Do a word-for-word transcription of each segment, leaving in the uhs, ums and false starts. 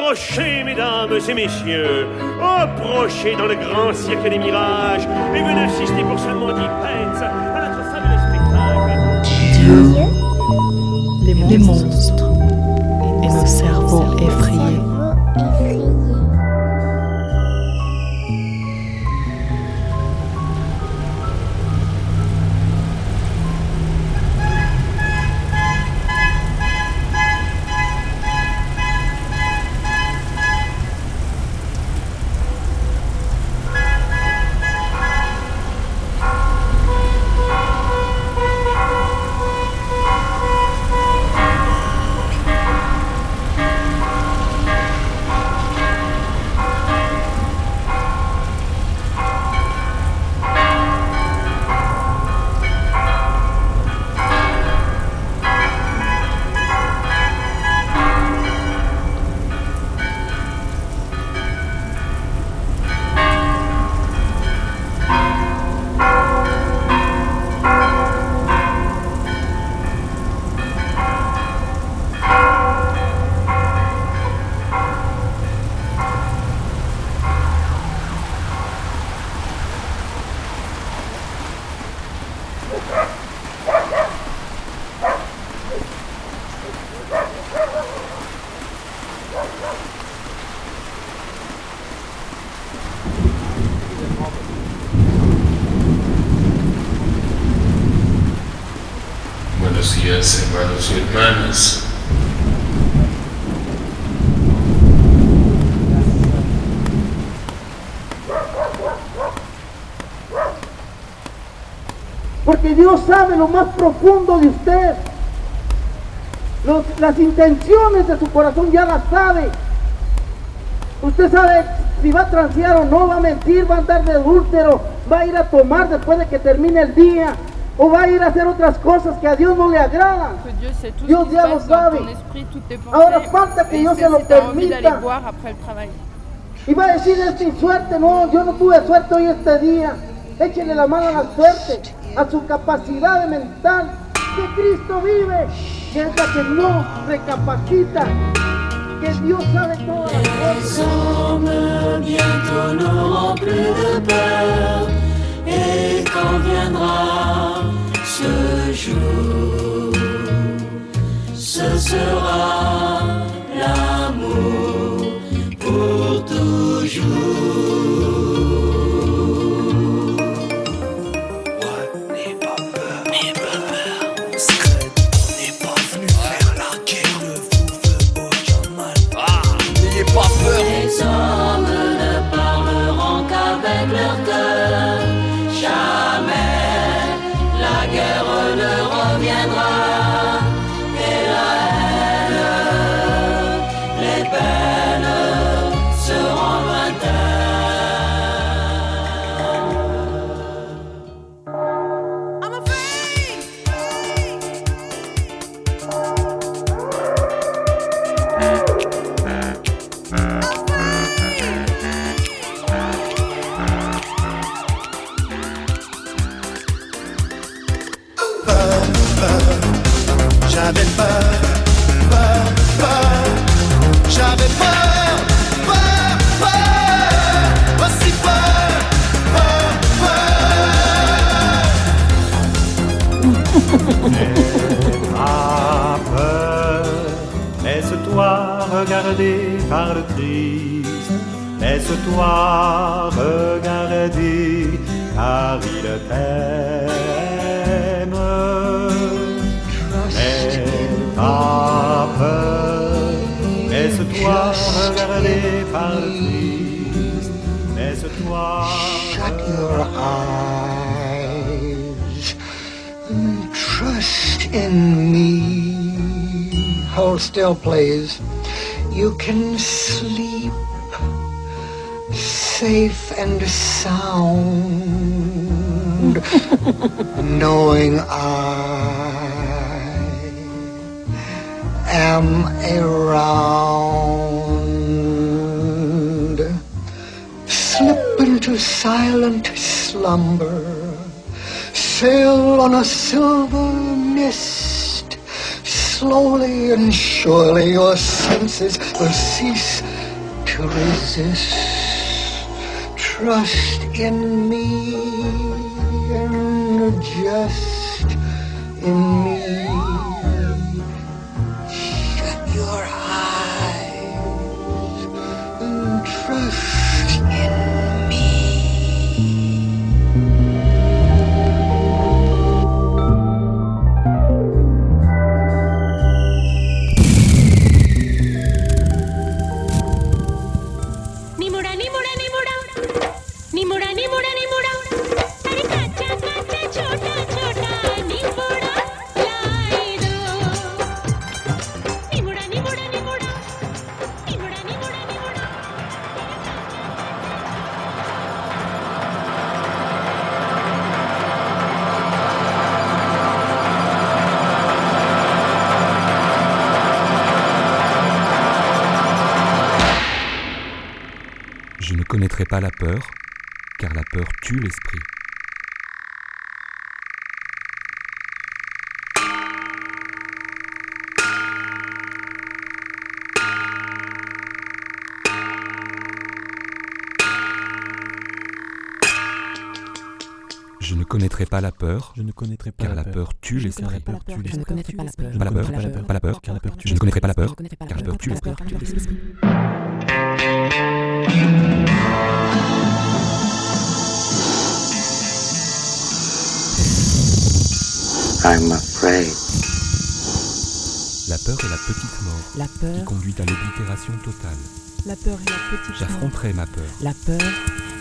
Approchez, mesdames et messieurs, approchez dans le grand cirque des mirages et venez assister pour seulement dix pence à notre fabuleux spectacle. Dieu, les monstres et nos cerveaux effrayés. Buenos días, hermanos y hermanas. Porque Dios sabe lo más profundo de usted. Los, las intenciones de su corazón ya las sabe. Usted sabe si va a transear o no, va a mentir, va a andar de adúltero, va a ir a tomar después de que termine el día, o va a ir a hacer otras cosas que a Dios no le agradan. Dios ya lo sabe. Ahora falta que Dios se lo permita. Y va a decir, es mi suerte. No, yo no tuve suerte hoy este día. Échele la mano a la suerte, a su capacidad mental, que Cristo vive, que es la que no recapacita, que Dios sabe todas las cosas. Les hommes bientôt n'auront plus de peur, et quand viendra ce jour, ce sera l'amour pour toujours. Les hommes ne parleront qu'avec leur cœur. Jamais la guerre ne reviendra. Et la haine, les peines seront lointaines. I'm afraid. J'avais peur, peur, peur, j'avais peur, peur, peur, aussi peur, peur, peur. N'aie pas peur, laisse-toi regarder par le Christ, laisse-toi regarder car il t'aime. Pas peur, laisse-toi regarder par le Christ, laisse-toi. Shut your eyes and trust in me. Hold still, please. You can sleep safe and sound, knowing I am around. Slip into silent slumber, sail on a silver mist, slowly and surely your senses will cease to resist. Trust in me and just in me. Shut your eyes and trust in me. Nimura, nimura, nimura. Nimura, nimura, nimura. अरे काचा काचा छोटा छोटा निमुड़ा लाई दो. निमुड़ा, निमुड़ा, निमुड़ा. निमुड़ा, निमुड़ा, निमुड़ा. Je ne connaîtrai pas la peur, car la peur tue l'esprit. Je ne connaîtrai pas la peur, Je ne connaîtrai pas car la peur tue l'esprit. car la peur tue Je ne l'esprit. connaîtrai pas la peur. Pas la peur, pas la peur, car la peur tue je ne connaîtrai pas la peur, Je ne connaîtrai pas car la peur tue l'esprit. I'm afraid. La peur est la petite mort La qui peur, conduit à l'oblitération totale. La peur est la petite mort. J'affronterai ma peur. la peur,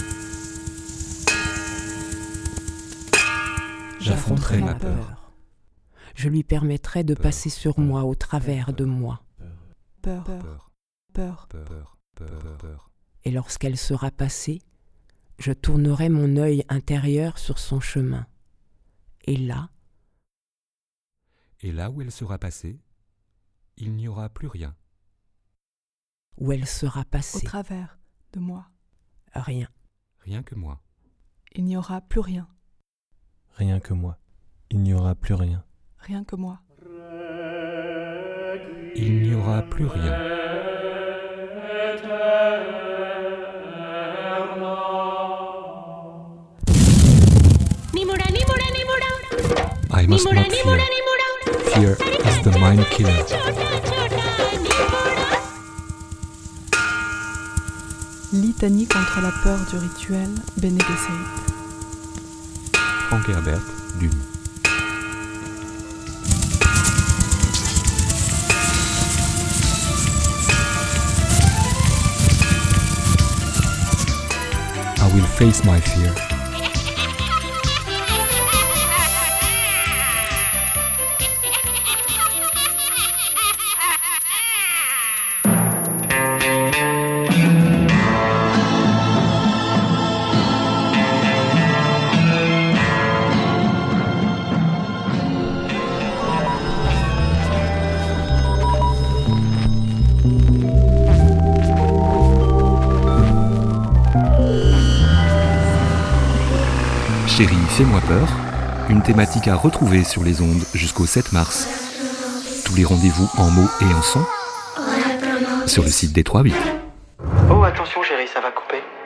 J'affronterai ma peur. peur. Je lui permettrai de Peur, passer sur peur, moi au travers peur, de moi. Peur, Peur, peur. peur, peur, peur, peur. Et lorsqu'elle sera passée, je tournerai mon œil intérieur sur son chemin. Et là, Et là où elle sera passée, il n'y aura plus rien. où elle sera Au passée, travers de moi, rien. Rien que moi. il n'y aura plus rien. Rien que moi. Il n'y aura plus rien. Rien que moi. Il n'y aura plus rien. Nimura, nimura, nimura. I must Nimura, not nimura, fear. nimura. Fear is the mind killer. छोटा छोटा निमुड़ा. Litanie contre la peur du rituel Bene Gesserit. Frank Herbert, Dune. I will face my fear. Chérie, fais-moi peur, une thématique à retrouver sur les ondes jusqu'au sept mars. Tous les rendez-vous en mots et en sons sur le site des trois huit. Oh, attention chérie, ça va couper.